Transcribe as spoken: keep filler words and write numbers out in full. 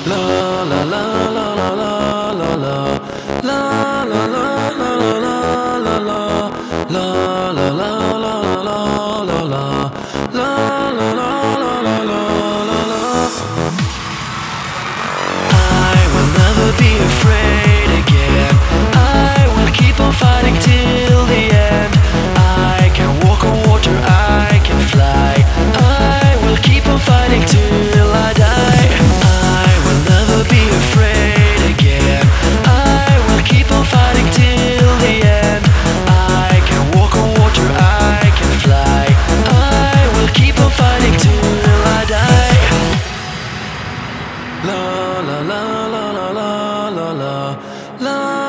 La la la la la la la la. La la la la la la la la. La la la la la la la la. La la la la la la la la. I will never be afraid again. I will keep on fighting till the end. I can walk on water, I can fly. I will keep on fighting till I die. I will never be afraid again. I will keep on fighting till the end. I can walk on water, I can fly. I will keep on fighting till I die. La la la la la la la la.